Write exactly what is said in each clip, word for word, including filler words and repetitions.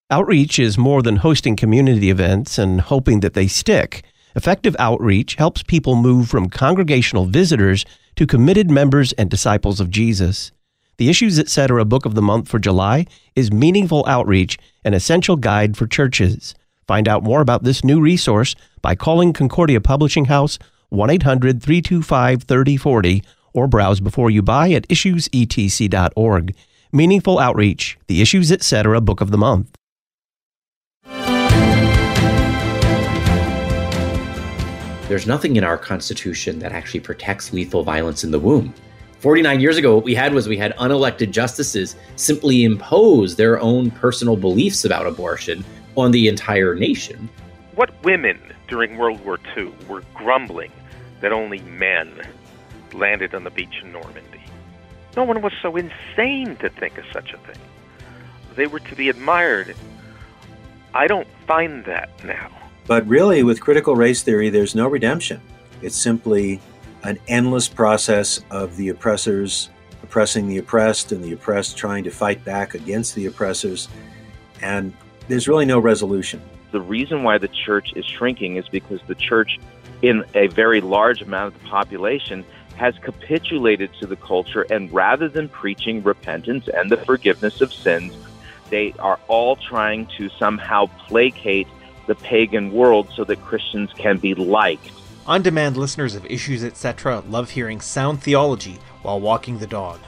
Outreach is more than hosting community events and hoping that they stick. Effective outreach helps people move from congregational visitors to committed members and disciples of Jesus. The Issues Etc. Book of the Month for July is Meaningful Outreach, an essential guide for churches. Find out more about this new resource by calling Concordia Publishing House one eight hundred, three two five, three oh four oh or browse before you buy at issues e t c dot org. Meaningful Outreach, the Issues Etc. Book of the Month. There's nothing in our Constitution that actually protects lethal violence in the womb. forty-nine years ago, what we had was we had unelected justices simply impose their own personal beliefs about abortion on the entire nation. What women during World War Two were grumbling that only men landed on the beach in Normandy? No one was so insane to think of such a thing. They were to be admired. I don't find that now. But really, with critical race theory, there's no redemption. It's simply an endless process of the oppressors oppressing the oppressed and the oppressed trying to fight back against the oppressors. And there's really no resolution. The reason why the church is shrinking is because the church, in a very large amount of the population, has capitulated to the culture, and rather than preaching repentance and the forgiveness of sins, they are all trying to somehow placate the pagan world so that Christians can be liked. On-demand listeners of Issues Etc. love hearing sound theology while walking the dog.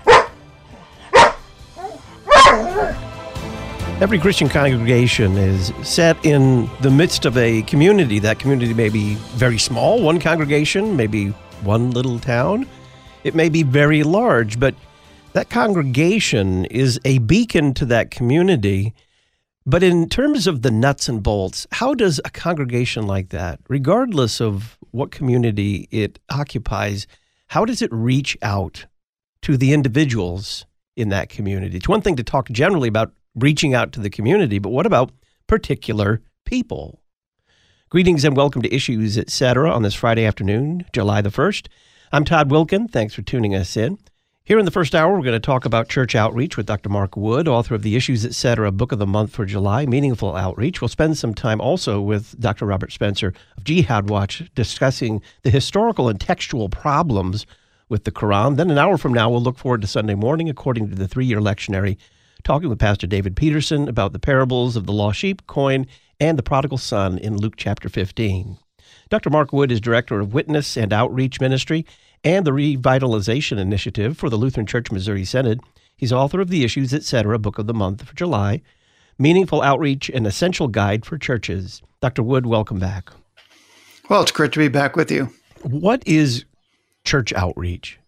Every Christian congregation is set in the midst of a community. That community may be very small, one congregation, maybe one little town. It may be very large, but that congregation is a beacon to that community. But in terms of the nuts and bolts, how does a congregation like that, regardless of what community it occupies, how does it reach out to the individuals in that community? It's one thing to talk generally about reaching out to the community, but what about particular people? Greetings and welcome to Issues Etc. on this Friday afternoon, July the first. I'm Todd Wilkin. Thanks for tuning us in. Here in the first hour, we're going to talk about church outreach with Doctor Mark Wood, author of the Issues Etc. Book of the Month for July, Meaningful Outreach. We'll spend some time also with Doctor Robert Spencer of Jihad Watch discussing the historical and textual problems with the Quran. Then an hour from now, we'll look forward to Sunday morning, according to the three-year lectionary, talking with Pastor David Peterson about the parables of the lost sheep, coin, and the prodigal son in Luke chapter fifteen. Doctor Mark Wood is director of Witness and Outreach Ministry and the Revitalization Initiative for the Lutheran Church Missouri Synod. He's author of the Issues Etc. Book of the Month for July, Meaningful Outreach, an essential guide for churches. Doctor Wood, welcome back. Well, it's great to be back with you. What is church outreach?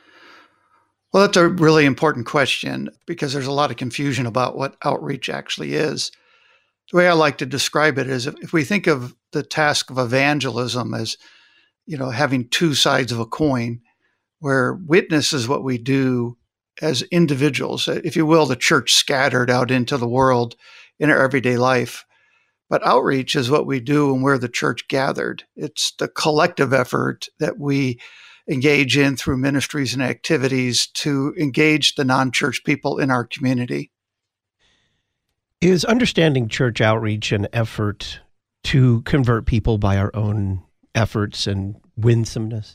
Well, that's a really important question because there's a lot of confusion about what outreach actually is. The way I like to describe it is if, if we think of the task of evangelism as, you know, having two sides of a coin, where witness is what we do as individuals, if you will, the church scattered out into the world in our everyday life. But outreach is what we do when we're the church gathered. It's the collective effort that we engage in through ministries and activities to engage the non-church people in our community. Is understanding church outreach an effort to convert people by our own efforts and winsomeness?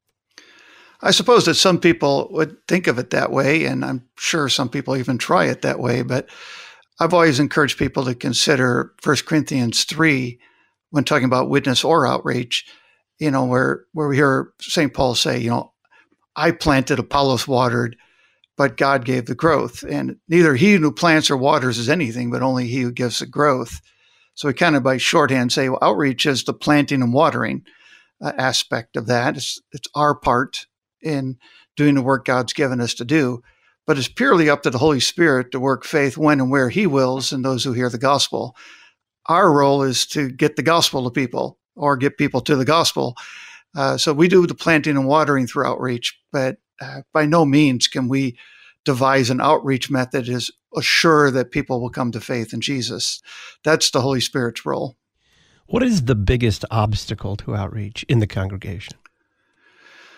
I suppose that some people would think of it that way, and I'm sure some people even try it that way, but I've always encouraged people to consider First Corinthians three when talking about witness or outreach, you know, where, where we hear Saint Paul say, you know, I planted, Apollos watered, but God gave the growth. And neither he who plants or waters is anything, but only he who gives the growth. So we kind of by shorthand say, well, outreach is the planting and watering uh, aspect of that. It's, it's our part in doing the work God's given us to do. But it's purely up to the Holy Spirit to work faith when and where he wills in those who hear the gospel. Our role is to get the gospel to people or get people to the gospel. Uh, so we do the planting and watering through outreach, but uh, by no means can we devise an outreach method that is assure that people will come to faith in Jesus. That's the Holy Spirit's role. What is the biggest obstacle to outreach in the congregation?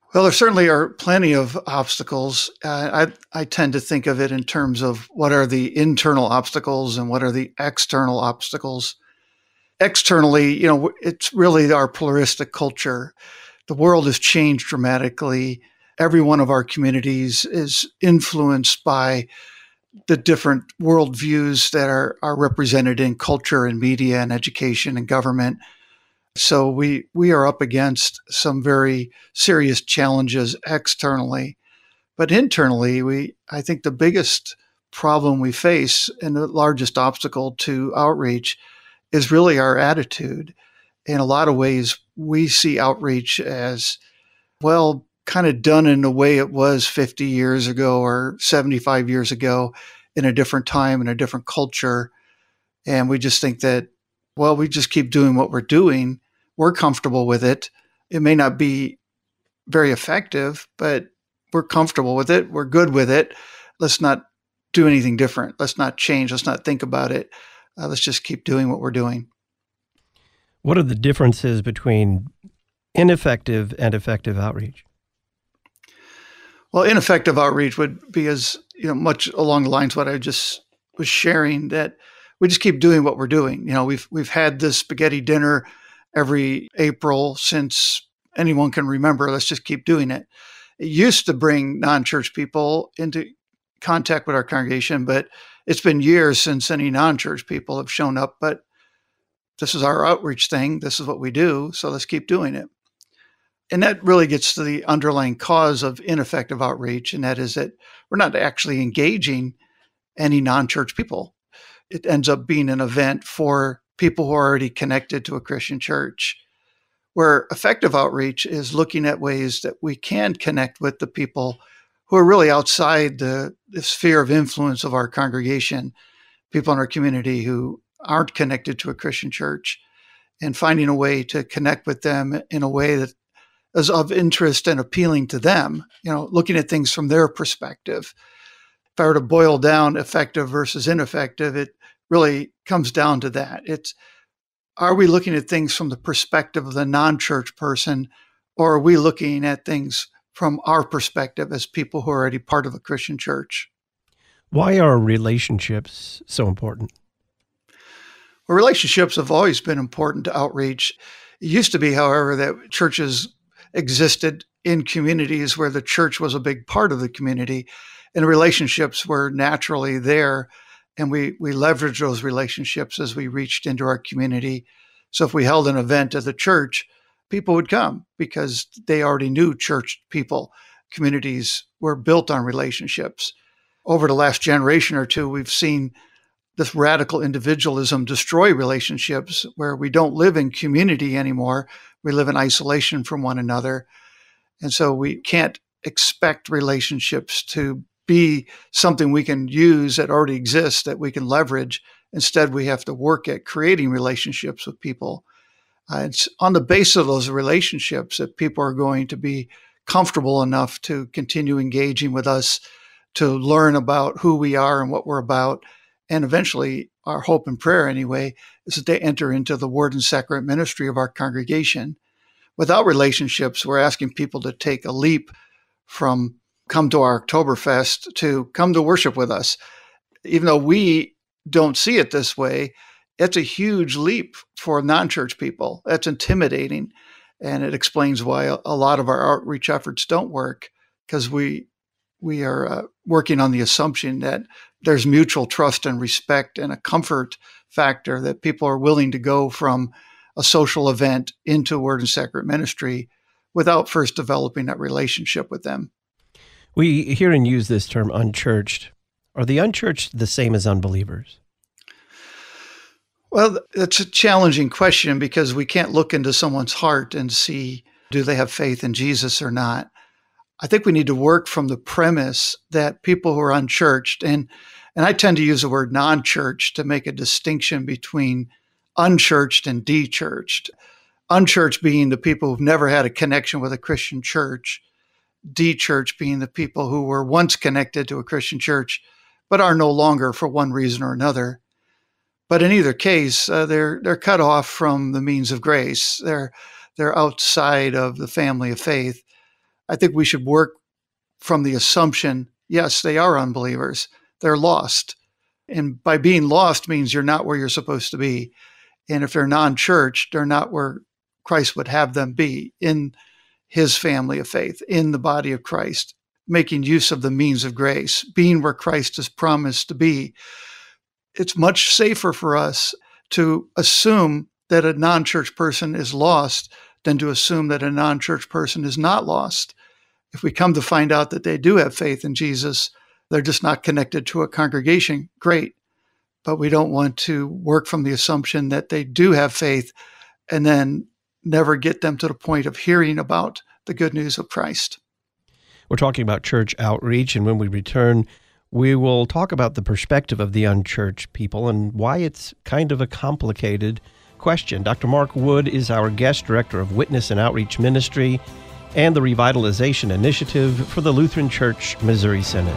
Well, there certainly are plenty of obstacles. Uh, I, I tend to think of it in terms of what are the internal obstacles and what are the external obstacles. Externally, you know, it's really our pluralistic culture. The world has changed dramatically. Every one of our communities is influenced by the different worldviews that are, are represented in culture and media and education and government. So we we are up against some very serious challenges externally. But internally, we I think the biggest problem we face and the largest obstacle to outreach is really our attitude. In a lot of ways, we see outreach as, well, kind of done in the way it was fifty years ago or seventy-five years ago in a different time, in a different culture. And we just think that, well, we just keep doing what we're doing. We're comfortable with it. It may not be very effective, but we're comfortable with it. We're good with it. Let's not do anything different. Let's not change. Let's not think about it. Uh, let's just keep doing what we're doing. What are the differences between ineffective and effective outreach? Well, ineffective outreach would be as, you know, much along the lines of what I just was sharing, that we just keep doing what we're doing. You know, we've we've had this spaghetti dinner every April since anyone can remember. Let's just keep doing it. It used to bring non-church people into contact with our congregation, but it's been years since any non-church people have shown up. But this is our outreach thing. This is what we do. So let's keep doing it. And that really gets to the underlying cause of ineffective outreach. And that is that we're not actually engaging any non-church people. It ends up being an event for people who are already connected to a Christian church. Where effective outreach is looking at ways that we can connect with the people who are really outside the, the sphere of influence of our congregation, people in our community who aren't connected to a Christian church, and finding a way to connect with them in a way that is of interest and appealing to them, you know, looking at things from their perspective. If I were to boil down effective versus ineffective, it really comes down to that. It's, are we looking at things from the perspective of the non-church person, or are we looking at things from our perspective as people who are already part of a Christian church? Why are relationships so important? Well, relationships have always been important to outreach. It used to be, however, that churches existed in communities where the church was a big part of the community, and relationships were naturally there. And we, we leveraged those relationships as we reached into our community. So if we held an event at the church, people would come because they already knew church people. Communities were built on relationships. Over the last generation or two, we've seen this radical individualism destroy relationships where we don't live in community anymore. We live in isolation from one another. And so we can't expect relationships to be something we can use that already exists that we can leverage. Instead, we have to work at creating relationships with people. Uh, it's on the basis of those relationships that people are going to be comfortable enough to continue engaging with us, to learn about who we are and what we're about. And eventually, our hope and prayer anyway, is that they enter into the word and sacrament ministry of our congregation. Without relationships, we're asking people to take a leap from come to our Oktoberfest to come to worship with us. Even though we don't see it this way, it's a huge leap for non-church people. That's intimidating. And it explains why a lot of our outreach efforts don't work, because we we are uh, working on the assumption that there's mutual trust and respect and a comfort factor that people are willing to go from a social event into word and sacrament ministry without first developing that relationship with them. We hear and use this term unchurched. Are the unchurched the same as unbelievers? Well, it's a challenging question because we can't look into someone's heart and see, do they have faith in Jesus or not? I think we need to work from the premise that people who are unchurched, and, and I tend to use the word non-church to make a distinction between unchurched and de-churched. Unchurched being the people who've never had a connection with a Christian church, de-church being the people who were once connected to a Christian church, but are no longer for one reason or another. But in either case, uh, they're they're cut off from the means of grace. They're they're outside of the family of faith. I think we should work from the assumption, yes, they are unbelievers. They're lost. And by being lost means you're not where you're supposed to be. And if they're non-church, they're not where Christ would have them be, in his family of faith, in the body of Christ, making use of the means of grace, being where Christ has promised to be. It's much safer for us to assume that a non-church person is lost than to assume that a non-church person is not lost. If we come to find out that they do have faith in Jesus, they're just not connected to a congregation, great. But we don't want to work from the assumption that they do have faith and then never get them to the point of hearing about the good news of Christ. We're talking about church outreach, and when we return, we will talk about the perspective of the unchurched people and why it's kind of a complicated question. Doctor Mark Wood is our guest, director of Witness and Outreach Ministry and the Revitalization Initiative for the Lutheran Church Missouri Synod.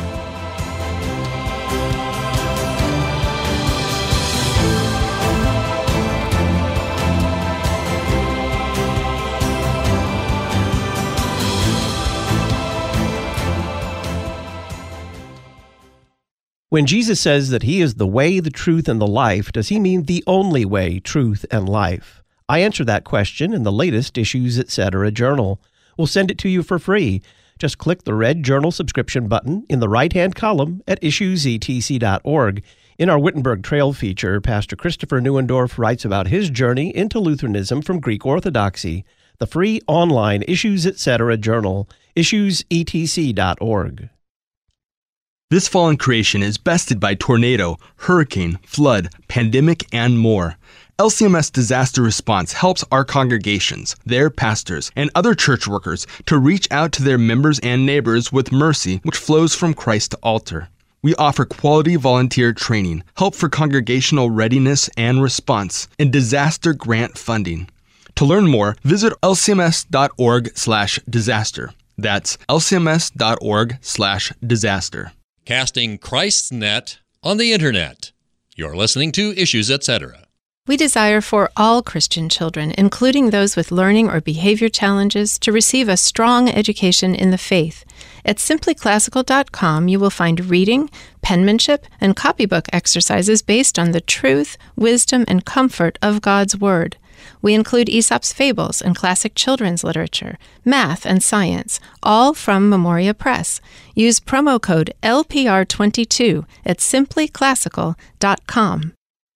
When Jesus says that he is the way, the truth, and the life, does he mean the only way, truth, and life? I answer that question in the latest Issues Etc. journal. We'll send it to you for free. Just click the red journal subscription button in the right-hand column at issues e t c dot org. In our Wittenberg Trail feature, Pastor Christopher Neuendorf writes about his journey into Lutheranism from Greek Orthodoxy. The free online Issues Etc. journal, issues e t c dot org. This fallen creation is bested by tornado, hurricane, flood, pandemic, and more. L C M S Disaster Response helps our congregations, their pastors, and other church workers to reach out to their members and neighbors with mercy which flows from Christ to altar. We offer quality volunteer training, help for congregational readiness and response, and disaster grant funding. To learn more, visit l c m s dot org slash disaster. That's l c m s dot org slash disaster. Casting Christ's net on the Internet. You're listening to Issues Etc. We desire for all Christian children, including those with learning or behavior challenges, to receive a strong education in the faith. At simply classical dot com, you will find reading, penmanship, and copybook exercises based on the truth, wisdom, and comfort of God's Word. We include Aesop's fables and classic children's literature, math and science, all from Memoria Press. Use promo code L P R twenty-two at simply classical dot com.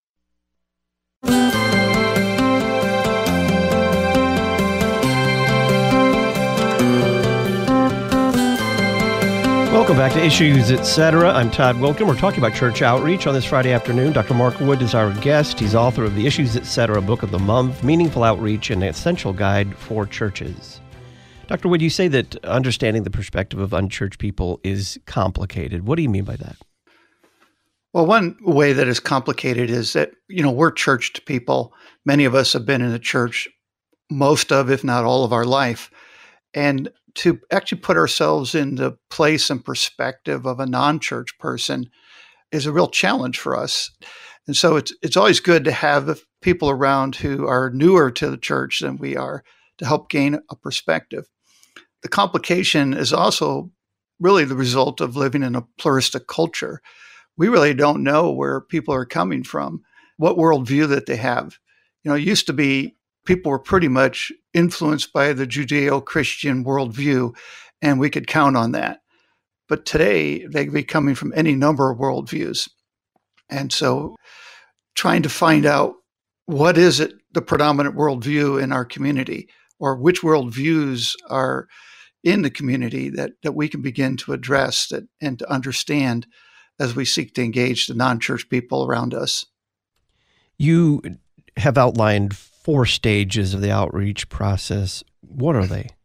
Welcome back to Issues Etc. I'm Todd Wilkin. We're talking about church outreach on this Friday afternoon. Doctor Mark Wood is our guest. He's author of the Issues Etc. Book of the Month, Meaningful Outreach, an Essential Guide for Churches. Doctor Wood, you say that understanding the perspective of unchurched people is complicated. What do you mean by that? Well, one way that is complicated is that, you know, we're churched people. Many of us have been in the church most of, if not all of our life. And to actually put ourselves in the place and perspective of a non-church person is a real challenge for us. And so it's it's always good to have people around who are newer to the church than we are to help gain a perspective. The complication is also really the result of living in a pluralistic culture. We really don't know where people are coming from, what worldview that they have. You know, it used to be people were pretty much influenced by the Judeo-Christian worldview, and we could count on that. But today, they could be coming from any number of worldviews. And so trying to find out what is it, the predominant worldview in our community, or which worldviews are in the community that, that we can begin to address that, and to understand as we seek to engage the non-church people around us. You have outlined four stages of the outreach process. What are they?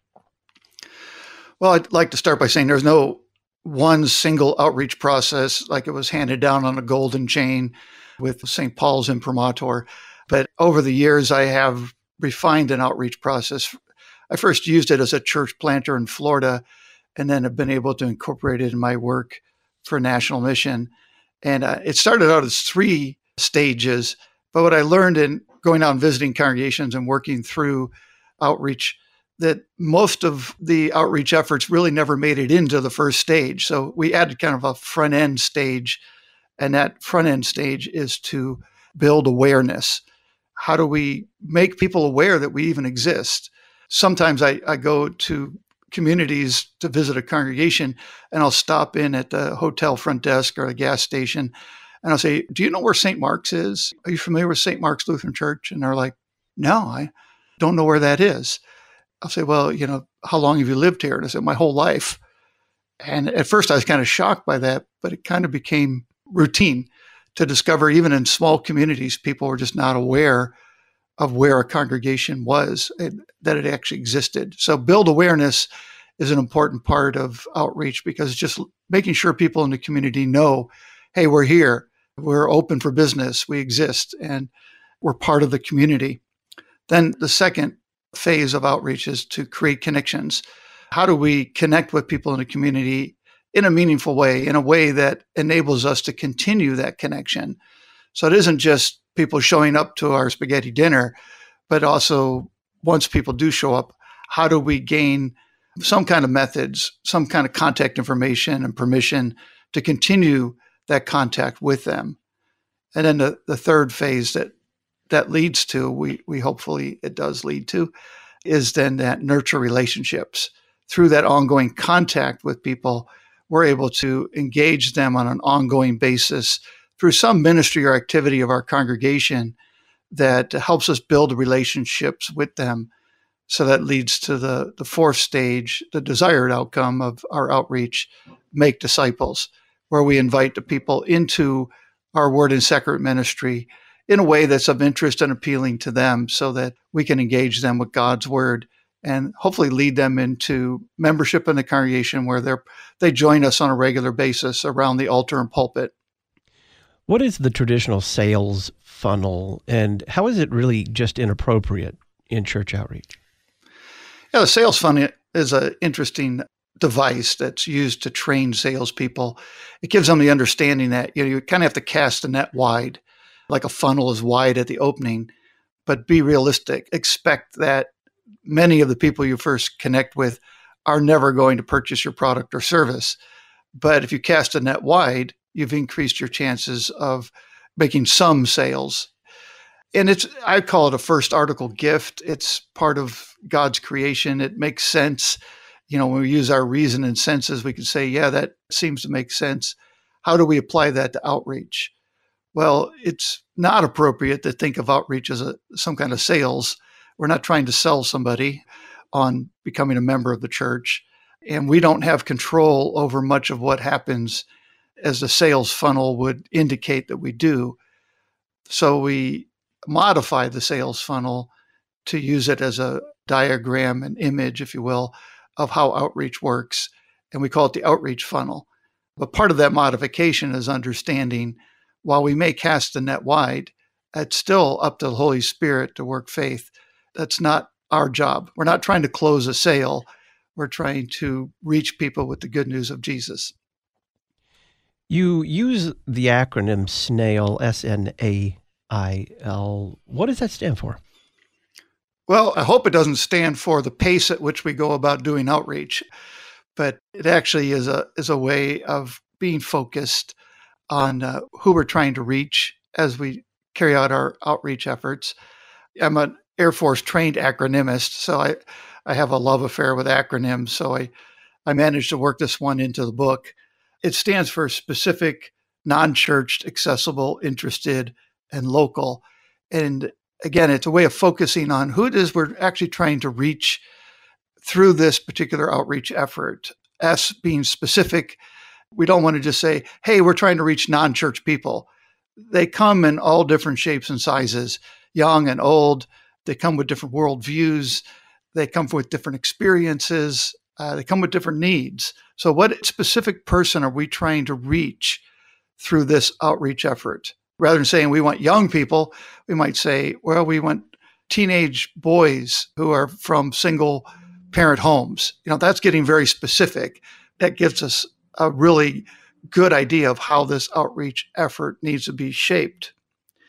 Well, I'd like to start by saying there's no one single outreach process like it was handed down on a golden chain with Saint Paul's imprimatur. But over the years, I have refined an outreach process. I first used it as a church planter in Florida, and then have been able to incorporate it in my work for National Mission. And uh, it started out as three stages. But what I learned in going out and visiting congregations and working through outreach that most of the outreach efforts really never made it into the first stage. So we added kind of a front end stage, and that front end stage is to build awareness. How do we make people aware that we even exist? Sometimes I, I go to communities to visit a congregation, and I'll stop in at the hotel front desk or the gas station, and I'll say, do you know where Saint Mark's is? Are you familiar with Saint Mark's Lutheran Church? And they're like, no, I don't know where that is. I'll say, well, you know, how long have you lived here? And I said, my whole life. And at first I was kind of shocked by that, but it kind of became routine to discover even in small communities, people were just not aware of where a congregation was, that it actually existed. So build awareness is an important part of outreach, because it's just making sure people in the community know, hey, we're here, we're open for business, we exist, and we're part of the community. Then the second phase of outreach is to create connections. How do we connect with people in the community in a meaningful way, in a way that enables us to continue that connection? So it isn't just people showing up to our spaghetti dinner, but also once people do show up, how do we gain some kind of methods, some kind of contact information and permission to continue that contact with them? And then the, the third phase that that leads to, we, we hopefully it does lead to, is then that nurture relationships. Through that ongoing contact with people, we're able to engage them on an ongoing basis through some ministry or activity of our congregation that helps us build relationships with them. So that leads to the, the fourth stage, the desired outcome of our outreach, make disciples, where we invite the people into our Word and Sacrament ministry in a way that's of interest and appealing to them, so that we can engage them with God's Word and hopefully lead them into membership in the congregation where they're, they join us on a regular basis around the altar and pulpit. What is the traditional sales funnel, and how is it really just inappropriate in church outreach? Yeah, the sales funnel is an interesting device that's used to train salespeople. It gives them the understanding that, you know, you kind of have to cast the net wide, like a funnel is wide at the opening, but be realistic. Expect that many of the people you first connect with are never going to purchase your product or service. But if you cast a net wide, you've increased your chances of making some sales. And it's, I call it a first article gift. It's part of God's creation. It makes sense. You know, when we use our reason and senses, we can say, yeah, that seems to make sense. How do we apply that to outreach? Well, it's not appropriate to think of outreach as a, some kind of sales. We're not trying to sell somebody on becoming a member of the church. And we don't have control over much of what happens as the sales funnel would indicate that we do. So we modify the sales funnel to use it as a diagram, an image, if you will, of how outreach works. And we call it the outreach funnel. But part of that modification is understanding, while we may cast the net wide, it's still up to the Holy Spirit to work faith. That's not our job. We're not trying to close a sale. We're trying to reach people with the good news of Jesus. You use the acronym SNAIL, S N A I L. What does that stand for? Well, I hope it doesn't stand for the pace at which we go about doing outreach, but it actually is a is a way of being focused on uh, who we're trying to reach as we carry out our outreach efforts. I'm an Air Force trained acronymist, so I, I have a love affair with acronyms. So I, I managed to work this one into the book. It stands for specific, non-churched, accessible, interested, and local. And again, it's a way of focusing on who it is we're actually trying to reach through this particular outreach effort. S being specific, we don't want to just say, hey, we're trying to reach non-church people. They come in all different shapes and sizes, young and old. They come with different worldviews. They come with different experiences. Uh, they come with different needs. So what specific person are we trying to reach through this outreach effort? Rather than saying we want young people, we might say, well, we want teenage boys who are from single parent homes. You know, that's getting very specific. That gives us a really good idea of how this outreach effort needs to be shaped.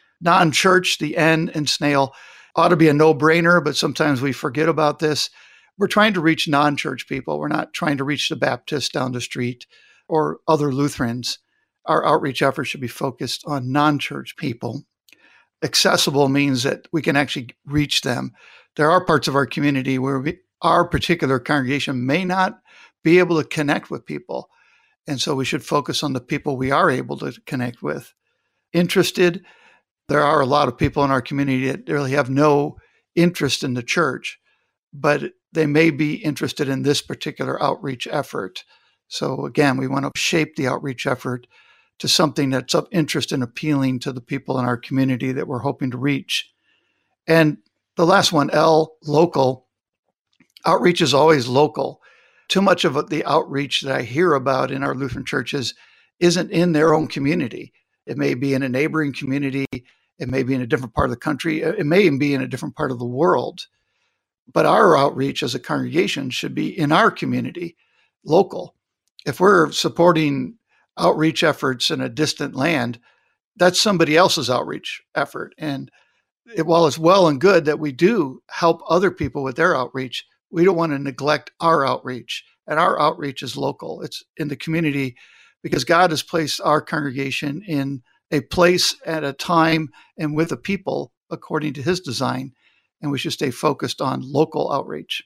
Non-church, the N in SNAIL, ought to be a no-brainer, but sometimes we forget about this. we're trying to reach non-church people. We're not trying to reach the Baptists down the street or other Lutherans. Our outreach efforts should be focused on non-church people. Accessible means that we can actually reach them. There are parts of our community where we, our particular congregation may not be able to connect with people. And so we should focus on the people we are able to connect with. Interested, there are a lot of people in our community that really have no interest in the church, but they may be interested in this particular outreach effort. So again, we want to shape the outreach effort to something that's of interest and appealing to the people in our community that we're hoping to reach. And the last one, L, local. Outreach is always local. Too much of the outreach that I hear about in our Lutheran churches isn't in their own community. It may be in a neighboring community. It may be in a different part of the country. It may even be in a different part of the world. But our outreach as a congregation should be in our community, local. If we're supporting outreach efforts in a distant land, that's somebody else's outreach effort. And it, while it's well and good that we do help other people with their outreach, we don't want to neglect our outreach. And our outreach is local. It's in the community because God has placed our congregation in a place at a time and with a people according to his design. And we should stay focused on local outreach.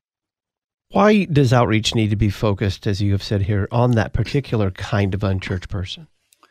Why does outreach need to be focused, as you have said here, on that particular kind of unchurched person?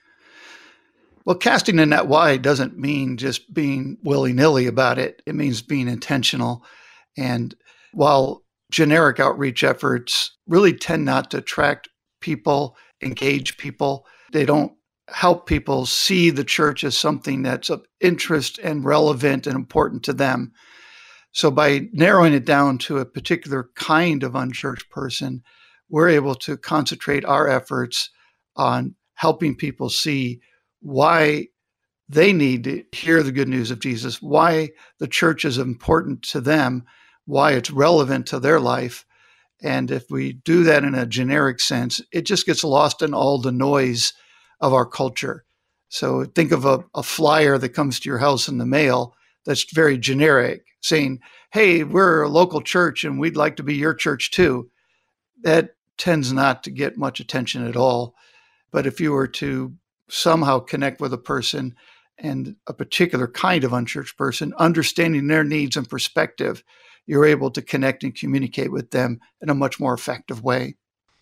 Well, casting the net wide doesn't mean just being willy-nilly about it. It means being intentional. And while generic outreach efforts really tend not to attract people, engage people, they don't help people see the church as something that's of interest and relevant and important to them. So by narrowing it down to a particular kind of unchurched person, we're able to concentrate our efforts on helping people see why they need to hear the good news of Jesus, why the church is important to them, why it's relevant to their life. And if we do that in a generic sense, it just gets lost in all the noise of our culture. So think of a, a flyer that comes to your house in the mail that's very generic, saying, hey, we're a local church and we'd like to be your church too. That tends not to get much attention at all. But if you were to somehow connect with a person and a particular kind of unchurched person, understanding their needs and perspective, you're able to connect and communicate with them in a much more effective way.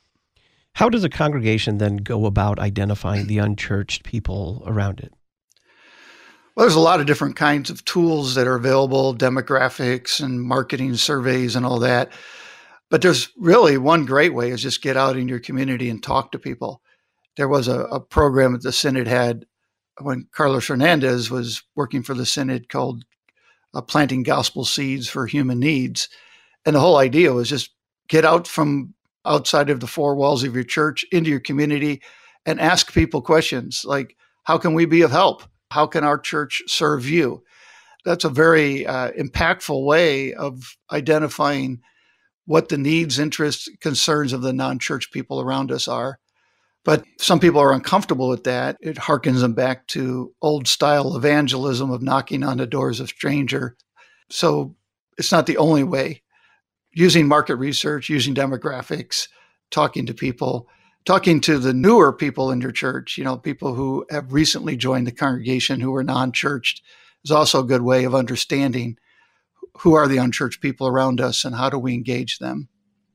How does a congregation then go about identifying the unchurched people around it? Well, there's a lot of different kinds of tools that are available, demographics and marketing surveys and all that. But there's really one great way is just get out in your community and talk to people. There was a, a program that the Synod had when Carlos Hernandez was working for the Synod called uh, Planting Gospel Seeds for Human Needs. And the whole idea was just get out from outside of the four walls of your church into your community and ask people questions like, how can we be of help? How can our church serve you? That's a very uh, impactful way of identifying what the needs, interests, concerns of the non-church people around us are. But some people are uncomfortable with that. It harkens them back to old style evangelism of knocking on the doors of stranger. So it's not the only way. Using market research, using demographics, talking to people, talking to the newer people in your church, you know, people who have recently joined the congregation who are non-churched is also a good way of understanding who are the unchurched people around us and how do we engage them.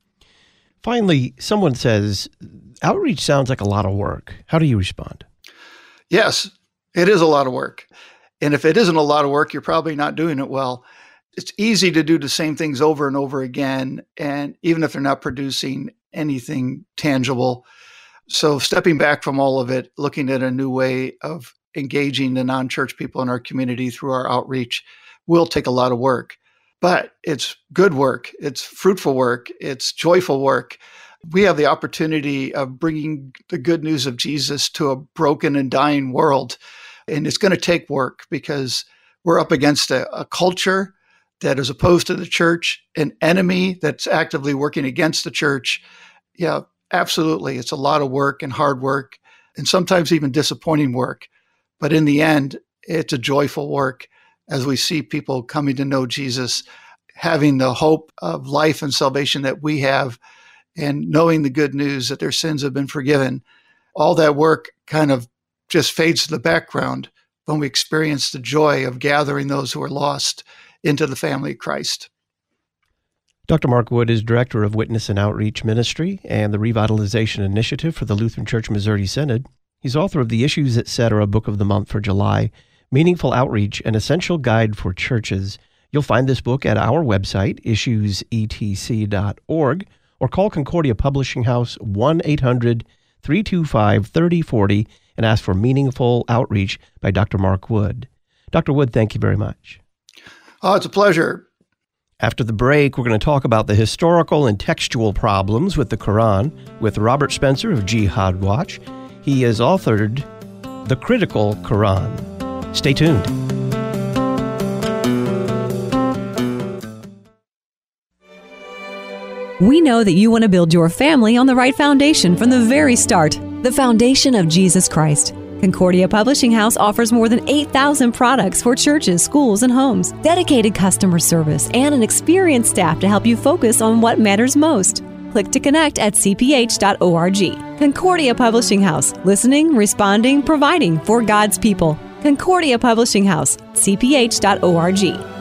Finally, someone says, outreach sounds like a lot of work. How do you respond? Yes, it is a lot of work. And if it isn't a lot of work, you're probably not doing it well. It's easy to do the same things over and over again, and even if they're not producing anything tangible. So stepping back from all of it, looking at a new way of engaging the non-church people in our community through our outreach will take a lot of work. But it's good work. It's fruitful work. It's joyful work. We have the opportunity of bringing the good news of Jesus to a broken and dying world. And it's going to take work because we're up against a, a culture that is opposed to the church, an enemy that's actively working against the church. Yeah, absolutely. It's a lot of work and hard work and sometimes even disappointing work. But in the end, it's a joyful work as we see people coming to know Jesus, having the hope of life and salvation that we have and knowing the good news that their sins have been forgiven, all that work kind of just fades to the background when we experience the joy of gathering those who are lost into the family of Christ. Doctor Mark Wood is Director of Witness and Outreach Ministry and the Revitalization Initiative for the Lutheran Church Missouri Synod. He's author of the Issues Etc. Book of the Month for July, Meaningful Outreach, an Essential Guide for Churches. You'll find this book at our website, issues e t c dot org, or call Concordia Publishing House one eight hundred three two five three oh four oh and ask for Meaningful Outreach by Doctor Mark Wood. Doctor Wood, thank you very much. Oh, it's a pleasure. After the break, we're going to talk about the historical and textual problems with the Quran with Robert Spencer of Jihad Watch. He has authored The Critical Quran. Stay tuned. We know that you want to build your family on the right foundation from the very start, the foundation of Jesus Christ. Concordia Publishing House offers more than eight thousand products for churches, schools, and homes, dedicated customer service, and an experienced staff to help you focus on what matters most. Click to connect at c p h dot org. Concordia Publishing House, listening, responding, providing for God's people. Concordia Publishing House, c p h dot org.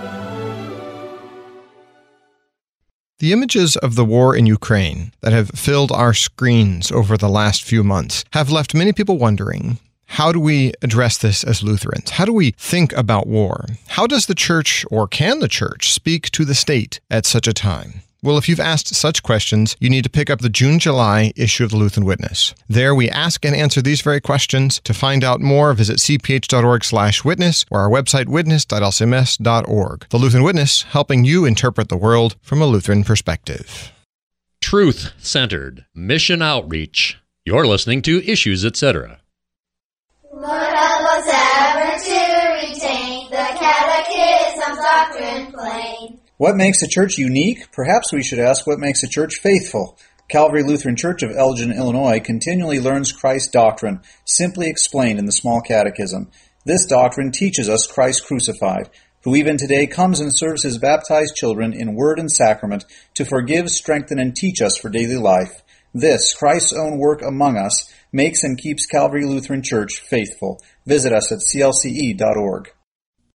The images of the war in Ukraine that have filled our screens over the last few months have left many people wondering, how do we address this as Lutherans? How do we think about war? How does the church, or can the church, speak to the state at such a time? Well, if you've asked such questions, you need to pick up the June-July issue of the Lutheran Witness. There we ask and answer these very questions. To find out more, visit c p h dot org slash witness or our website witness dot l c m s dot org. The Lutheran Witness, helping you interpret the world from a Lutheran perspective. Truth-centered mission outreach. You're listening to Issues Etc. Lord, help us ever to retain the Catechism's doctrine plain. What makes a church unique? Perhaps we should ask what makes a church faithful. Calvary Lutheran Church of Elgin, Illinois continually learns Christ's doctrine, simply explained in the Small Catechism. This doctrine teaches us Christ crucified, who even today comes and serves his baptized children in word and sacrament to forgive, strengthen, and teach us for daily life. This, Christ's own work among us, makes and keeps Calvary Lutheran Church faithful. Visit us at c l c e dot org.